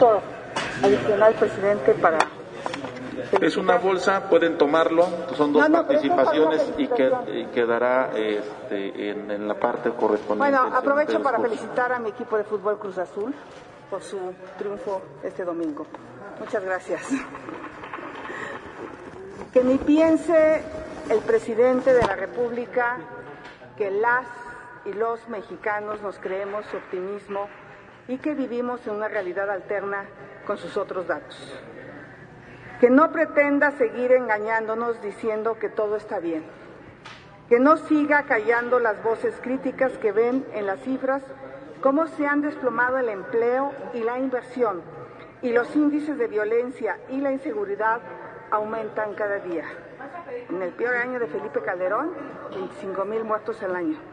minuto adicional, presidente, para... Es una bolsa, pueden tomarlo, son dos participaciones y quedará en la parte correspondiente. Bueno, aprovecho para felicitar a mi equipo de fútbol Cruz Azul por su triunfo este domingo. Muchas gracias. Que ni piense el presidente de la República que las y los mexicanos nos creemos su optimismo y que vivimos en una realidad alterna con sus otros datos. Que no pretenda seguir engañándonos diciendo que todo está bien. Que no siga callando las voces críticas que ven en las cifras cómo se han desplomado el empleo y la inversión y los índices de violencia y la inseguridad aumentan cada día. En el peor año de Felipe Calderón, 25,000 muertos al año.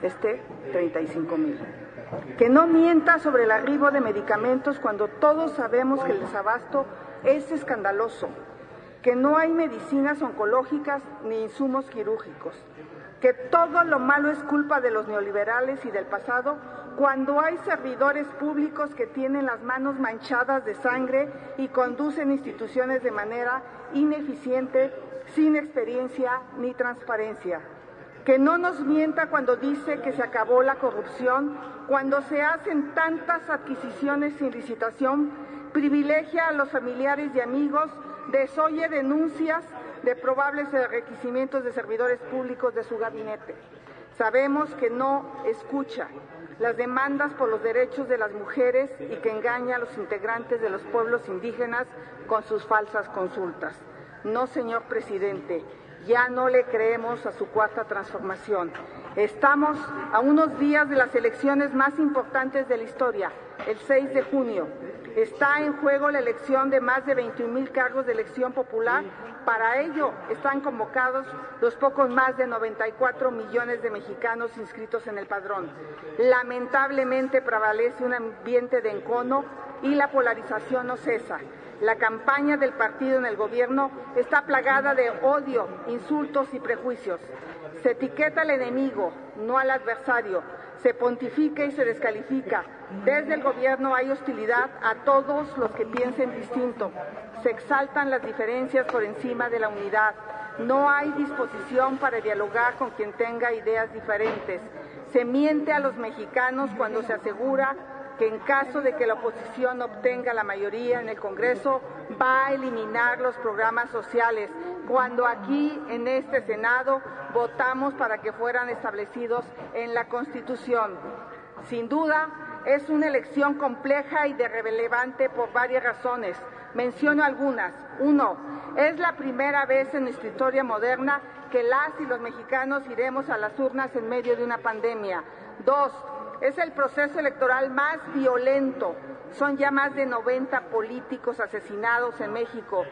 35,000. Que no mienta sobre el arribo de medicamentos cuando todos sabemos que el desabasto es escandaloso, que no hay medicinas oncológicas ni insumos quirúrgicos, que todo lo malo es culpa de los neoliberales y del pasado, cuando hay servidores públicos que tienen las manos manchadas de sangre y conducen instituciones de manera ineficiente, sin experiencia ni transparencia. Que no nos mienta cuando dice que se acabó la corrupción, cuando se hacen tantas adquisiciones sin licitación, privilegia a los familiares y amigos, desoye denuncias de probables enriquecimientos de servidores públicos de su gabinete. Sabemos que no escucha las demandas por los derechos de las mujeres y que engaña a los integrantes de los pueblos indígenas con sus falsas consultas. No, señor presidente, ya no le creemos a su cuarta transformación. Estamos a unos días de las elecciones más importantes de la historia, el 6 de junio. Está en juego la elección de más de 21,000 cargos de elección popular. Para ello están convocados los pocos más de 94 millones de mexicanos inscritos en el padrón. Lamentablemente prevalece un ambiente de encono y la polarización no cesa. La campaña del partido en el gobierno está plagada de odio, insultos y prejuicios. Se etiqueta al enemigo, no al adversario. Se pontifica y se descalifica. Desde el gobierno hay hostilidad a todos los que piensen distinto. Se exaltan las diferencias por encima de la unidad. No hay disposición para dialogar con quien tenga ideas diferentes. Se miente a los mexicanos cuando se asegura que en caso de que la oposición obtenga la mayoría en el Congreso, va a eliminar los programas sociales, cuando aquí en este Senado votamos para que fueran establecidos en la Constitución. Sin duda, es una elección compleja y de relevante por varias razones. Menciono algunas. 1. Es la primera vez en nuestra historia moderna que las y los mexicanos iremos a las urnas en medio de una pandemia. 2. Es el proceso electoral más violento. Son ya más de 90 políticos asesinados en México,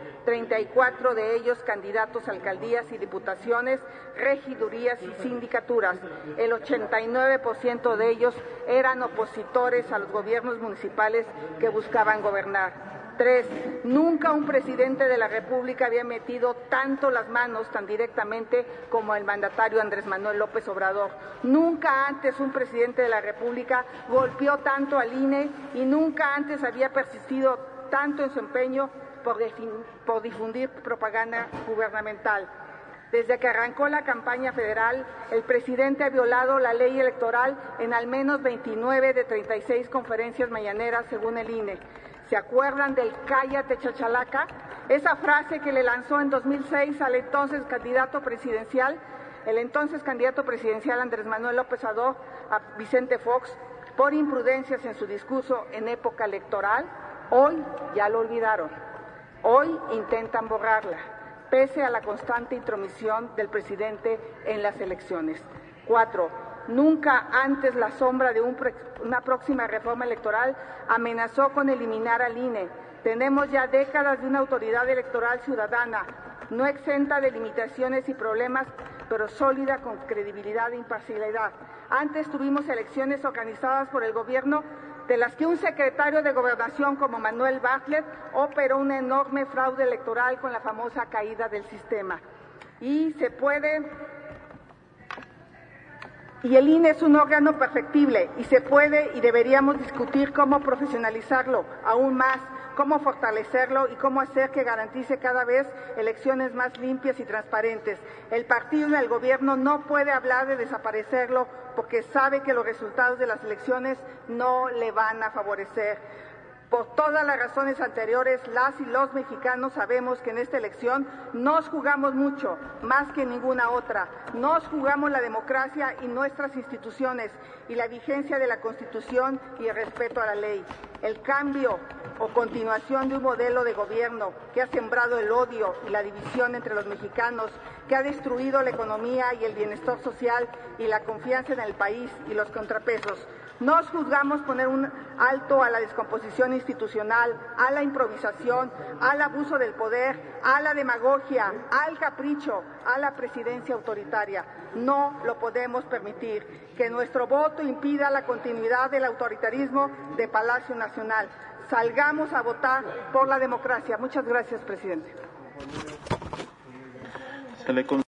34 de ellos candidatos a alcaldías y diputaciones, regidurías y sindicaturas. El 89% de ellos eran opositores a los gobiernos municipales que buscaban gobernar. 3. Nunca un presidente de la República había metido tanto las manos tan directamente como el mandatario Andrés Manuel López Obrador. Nunca antes un presidente de la República golpeó tanto al INE y nunca antes había persistido tanto en su empeño por difundir propaganda gubernamental. Desde que arrancó la campaña federal, el presidente ha violado la ley electoral en al menos 29 de 36 conferencias mañaneras, según el INE. ¿Se acuerdan del cállate chachalaca? Esa frase que le lanzó en 2006 al entonces candidato presidencial, Andrés Manuel López Obrador, a Vicente Fox, por imprudencias en su discurso en época electoral. Hoy ya lo olvidaron. Hoy intentan borrarla, pese a la constante intromisión del presidente en las elecciones. 4. Nunca antes la sombra de una próxima reforma electoral amenazó con eliminar al INE. Tenemos ya décadas de una autoridad electoral ciudadana, no exenta de limitaciones y problemas, pero sólida con credibilidad e imparcialidad. Antes tuvimos elecciones organizadas por el gobierno, de las que un secretario de Gobernación como Manuel Bartlett operó un enorme fraude electoral con la famosa caída del sistema. Y se puede Y el INE es un órgano perfectible y se puede y deberíamos discutir cómo profesionalizarlo aún más, cómo fortalecerlo y cómo hacer que garantice cada vez elecciones más limpias y transparentes. El partido y el gobierno no puede hablar de desaparecerlo porque sabe que los resultados de las elecciones no le van a favorecer. Por todas las razones anteriores, las y los mexicanos sabemos que en esta elección nos jugamos mucho, más que ninguna otra. Nos jugamos la democracia y nuestras instituciones y la vigencia de la Constitución y el respeto a la ley. El cambio o continuación de un modelo de gobierno que ha sembrado el odio y la división entre los mexicanos, que ha destruido la economía y el bienestar social y la confianza en el país y los contrapesos. Nos juzgamos poner un alto a la descomposición institucional, a la improvisación, al abuso del poder, a la demagogia, al capricho, a la presidencia autoritaria. No lo podemos permitir. Que nuestro voto impida la continuidad del autoritarismo de Palacio Nacional. Salgamos a votar por la democracia. Muchas gracias, presidente.